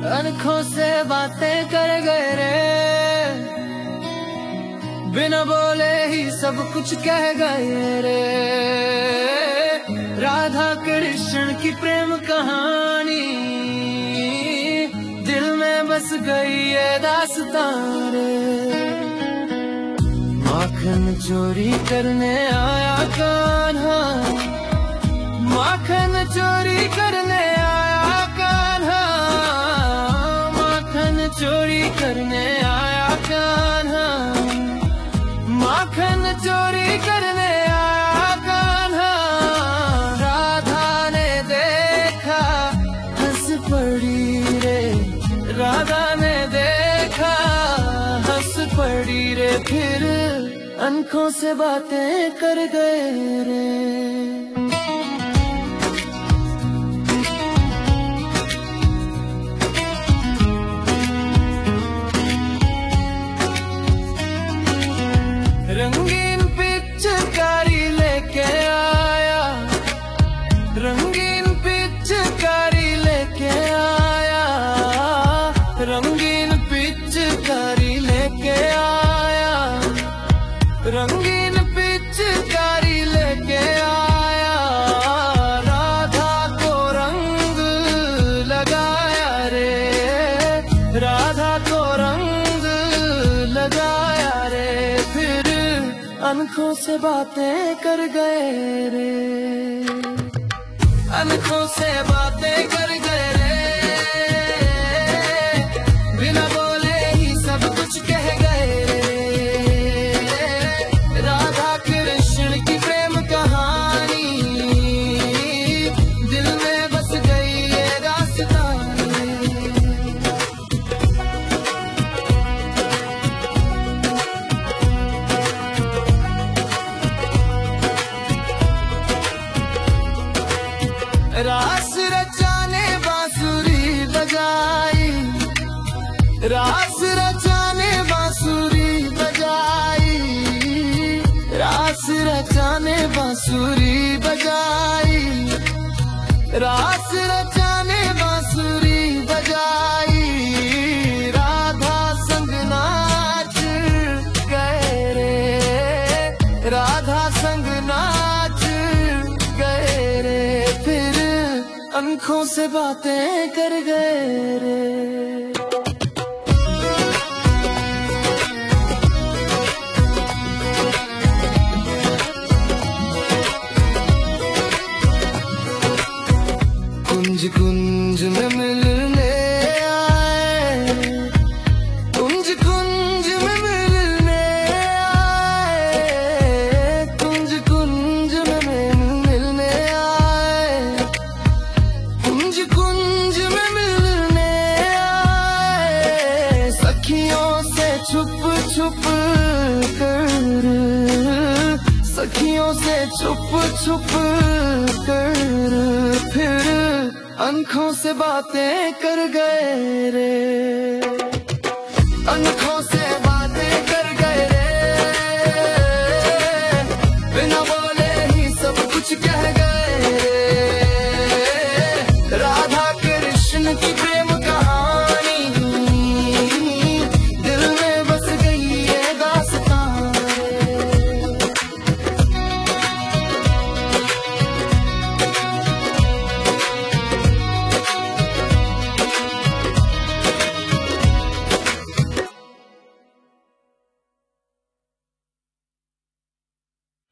अनखों से बातें कर गए रे, बिना बोले ही सब कुछ कह गए रे। राधा कृष्ण की प्रेम कहानी दिल में बस गई ये दास्तां रे। माखन चोरी करने आया कान्हा, माखन चोरी करने आया कान्हा, माखन चोरी करने आया कान्हा, माखन चोरी करने आया कान्हा। राधा ने देखा हंस पड़ी रे, राधा ने देखा हंस पड़ी रे, फिर अनखों से बातें कर गए रे। रंगीन पिचकारी लेके आया, रंगीन पिचकारी लेके आया, रंगीन पिचकारी लेके आया, रंगीन पिचकारी लेके आया। राधा को रंग लगाया रे, राधा को रंग लगाया रे, फिर अनखों से बातें कर गए रे, अनखों से बातें कर गए रे, बिना बोले ही सब कुछ कह गए रे। राधा कृष्ण की प्रेम कहानी दिल में बस गई ये दास्तां रे। रास रचाने बांसुरी बजाई, रास रचाने बांसुरी बजाई, रास रचाने बांसुरी बजाई, रास रचाने बांसुरी बजाई। राधा संग नाच गए रे, राधा संग नाच गए रे, फिर अनखों से बातें कर गए रे। कुंज कुंज में मिलने आए, कुंज कुंज में मिलने आए, कुंज कुंज में मिलने आए, कुंज कुंज में मिलने आए। सखियों से छुप छुप कर, सखियों से छुप छुप कर, फिर अनखों से बातें कर गए रे।